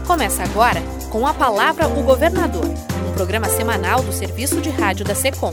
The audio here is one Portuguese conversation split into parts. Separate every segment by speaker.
Speaker 1: Começa agora com A Palavra o Governador, um programa semanal do Serviço de Rádio da SECOM.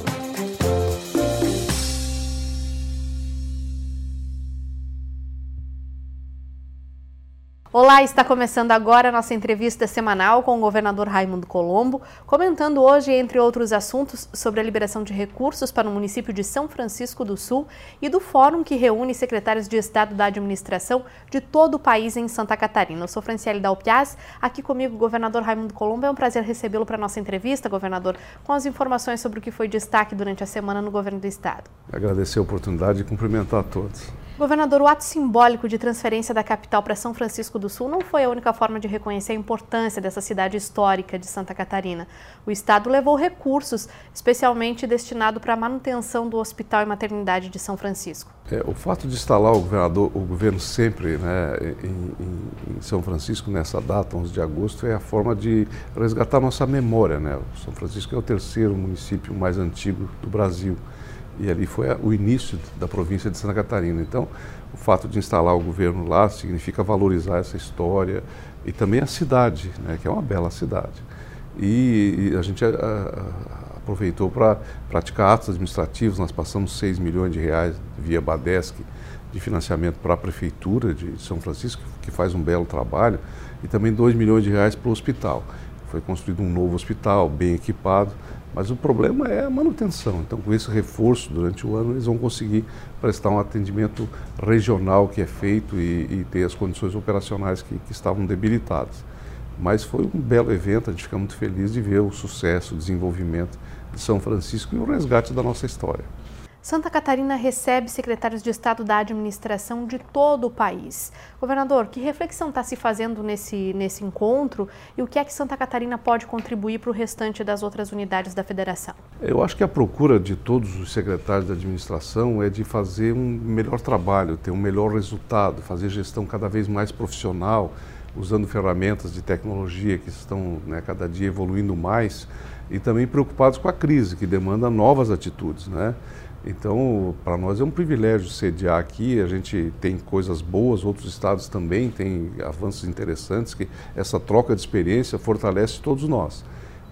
Speaker 1: Olá, está começando agora a nossa entrevista semanal com o governador Raimundo Colombo, comentando hoje, entre outros assuntos, sobre a liberação de recursos para o município de São Francisco do Sul e do fórum que reúne secretários de Estado da administração de todo o país em Santa Catarina. Eu sou Franciele Dalpiaz, aqui comigo o governador Raimundo Colombo. É um prazer recebê-lo para a nossa entrevista, governador, com as informações sobre o que foi destaque durante a semana no governo do Estado.
Speaker 2: Agradecer a oportunidade de cumprimentar a todos.
Speaker 1: Governador, o ato simbólico de transferência da capital para São Francisco do Sul não foi a única forma de reconhecer a importância dessa cidade histórica de Santa Catarina. O Estado levou recursos, especialmente destinado para a manutenção do Hospital e Maternidade de São Francisco.
Speaker 2: O fato de instalar o governo sempre, em São Francisco nessa data, 11 de agosto, é a forma de resgatar nossa memória. São Francisco é o terceiro município mais antigo do Brasil. E ali foi o início da província de Santa Catarina. Então, o fato de instalar o governo lá significa valorizar essa história e também a cidade, que é uma bela cidade. E a gente aproveitou para praticar atos administrativos. Nós passamos 6 milhões de reais via Badesc de financiamento para a Prefeitura de São Francisco, que faz um belo trabalho, e também 2 milhões de reais para o hospital. Foi construído um novo hospital, bem equipado, mas o problema é a manutenção. Então, com esse reforço durante o ano, eles vão conseguir prestar um atendimento regional que é feito e ter as condições operacionais que estavam debilitadas. Mas foi um belo evento, a gente fica muito feliz de ver o sucesso, o desenvolvimento de São Francisco e o resgate da nossa história.
Speaker 1: Santa Catarina recebe secretários de Estado da administração de todo o país. Governador, que reflexão está se fazendo nesse encontro e o que é que Santa Catarina pode contribuir para o restante das outras unidades da federação?
Speaker 2: Eu acho que a procura de todos os secretários da administração é de fazer um melhor trabalho, ter um melhor resultado, fazer gestão cada vez mais profissional, usando ferramentas de tecnologia que estão cada dia evoluindo mais e também preocupados com a crise, que demanda novas atitudes, Então, para nós é um privilégio sediar aqui, a gente tem coisas boas, outros estados também têm avanços interessantes, que essa troca de experiência fortalece todos nós.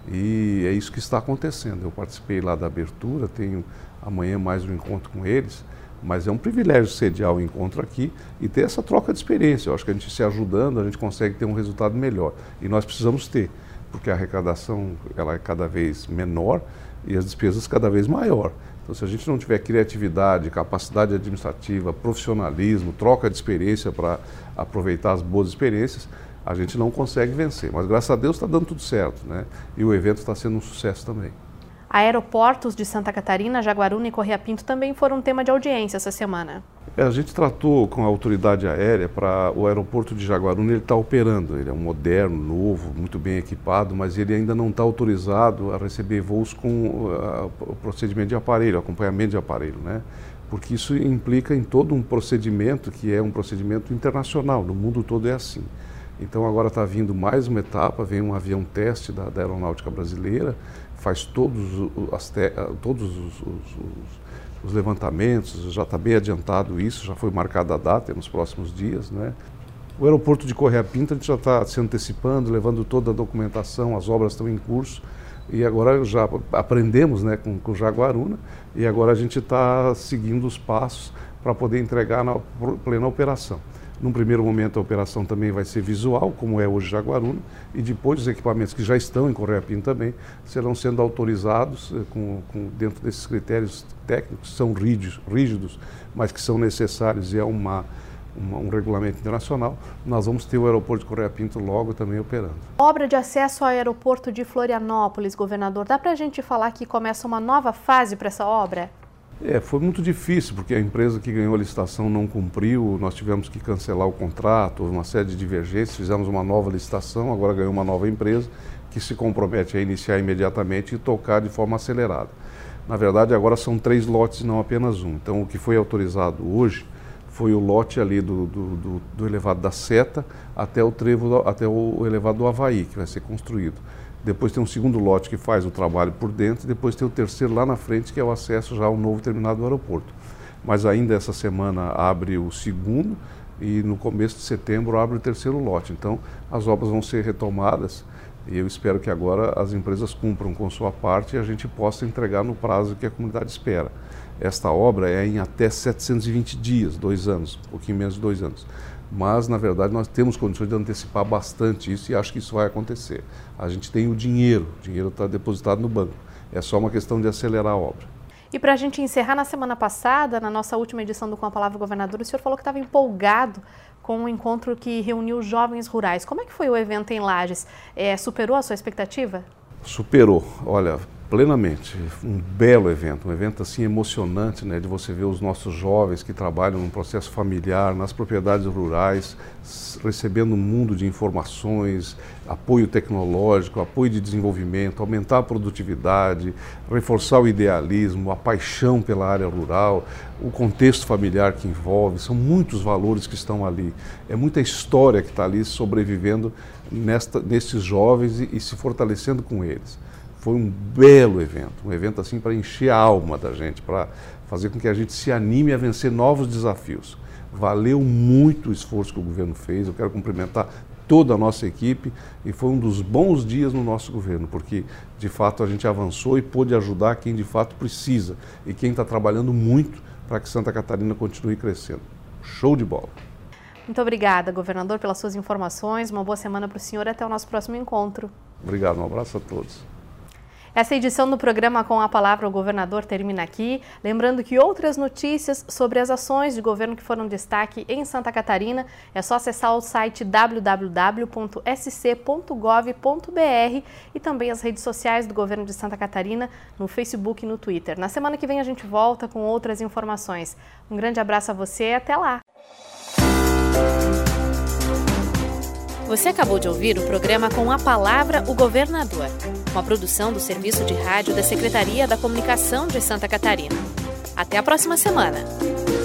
Speaker 2: E é isso que está acontecendo. Eu participei lá da abertura, tenho amanhã mais um encontro com eles, mas é um privilégio sediar o encontro aqui e ter essa troca de experiência. Eu acho que a gente se ajudando, a gente consegue ter um resultado melhor. E nós precisamos ter, porque a arrecadação ela é cada vez menor e as despesas cada vez maior. Então, se a gente não tiver criatividade, capacidade administrativa, profissionalismo, troca de experiência para aproveitar as boas experiências, a gente não consegue vencer. Mas, graças a Deus, está dando tudo certo, E o evento está sendo um sucesso também.
Speaker 1: Aeroportos de Santa Catarina, Jaguaruna e Correia Pinto também foram um tema de audiência essa semana.
Speaker 2: A gente tratou com a autoridade aérea para o aeroporto de Jaguaruna, ele está operando, ele é um moderno, novo, muito bem equipado, mas ele ainda não está autorizado a receber voos com o procedimento de aparelho, acompanhamento de aparelho, Porque isso implica em todo um procedimento que é um procedimento internacional, no mundo todo é assim. Então agora está vindo mais uma etapa, vem um avião teste da Aeronáutica Brasileira, faz todos os levantamentos, já está bem adiantado isso, já foi marcada a data nos próximos dias, O aeroporto de Correia Pinto a gente já está se antecipando, levando toda a documentação, as obras estão em curso e agora já aprendemos com Jaguaruna e agora a gente está seguindo os passos para poder entregar na plena operação. Num primeiro momento a operação também vai ser visual, como é hoje Jaguaruna, e depois os equipamentos que já estão em Correia Pinto também serão sendo autorizados dentro desses critérios técnicos, que são rígidos, mas que são necessários e é um regulamento internacional. Nós vamos ter o aeroporto de Correia Pinto logo também operando.
Speaker 1: Obra de acesso ao aeroporto de Florianópolis, governador, dá para a gente falar que começa uma nova fase para essa obra?
Speaker 2: Foi muito difícil, porque a empresa que ganhou a licitação não cumpriu, nós tivemos que cancelar o contrato, houve uma série de divergências, fizemos uma nova licitação, agora ganhou uma nova empresa que se compromete a iniciar imediatamente e tocar de forma acelerada. Na verdade, agora são 3 lotes, não apenas um. Então, o que foi autorizado hoje foi o lote ali do elevado da Seta até o elevado do Havaí, que vai ser construído. Depois tem um segundo lote que faz o trabalho por dentro, e depois tem o terceiro lá na frente, que é o acesso já ao novo terminal do aeroporto. Mas ainda essa semana abre o segundo e no começo de setembro abre o terceiro lote. Então, as obras vão ser retomadas e eu espero que agora as empresas cumpram com sua parte e a gente possa entregar no prazo que a comunidade espera. Esta obra é em até 720 dias, 2 anos, um pouquinho menos de 2 anos. Mas, na verdade, nós temos condições de antecipar bastante isso e acho que isso vai acontecer. A gente tem o dinheiro está depositado no banco. É só uma questão de acelerar a obra.
Speaker 1: E para a gente encerrar, na semana passada, na nossa última edição do Com a Palavra Governador, o senhor falou que estava empolgado com o encontro que reuniu jovens rurais. Como é que foi o evento em Lages? Superou a sua expectativa?
Speaker 2: Superou, olha, plenamente. Um belo evento, um evento assim emocionante, né, de você ver os nossos jovens que trabalham num processo familiar, nas propriedades rurais, recebendo um mundo de informações, apoio tecnológico, apoio de desenvolvimento, aumentar a produtividade, reforçar o idealismo, a paixão pela área rural, o contexto familiar que envolve, são muitos valores que estão ali, é muita história que está ali sobrevivendo nesses jovens e se fortalecendo com eles. Foi um belo evento, um evento assim para encher a alma da gente, para fazer com que a gente se anime a vencer novos desafios. Valeu muito o esforço que o governo fez, eu quero cumprimentar toda a nossa equipe e foi um dos bons dias no nosso governo, porque de fato a gente avançou e pôde ajudar quem de fato precisa e quem está trabalhando muito para que Santa Catarina continue crescendo. Show de bola!
Speaker 1: Muito obrigada, governador, pelas suas informações, uma boa semana para o senhor e até o nosso próximo encontro.
Speaker 2: Obrigado, um abraço a todos.
Speaker 1: Essa edição do programa Com a Palavra o Governador termina aqui. Lembrando que outras notícias sobre as ações de governo que foram destaque em Santa Catarina é só acessar o site www.sc.gov.br e também as redes sociais do governo de Santa Catarina no Facebook e no Twitter. Na semana que vem a gente volta com outras informações. Um grande abraço a você e até lá! Você acabou de ouvir o programa Com a Palavra o Governador, uma produção do Serviço de Rádio da Secretaria da Comunicação de Santa Catarina. Até a próxima semana!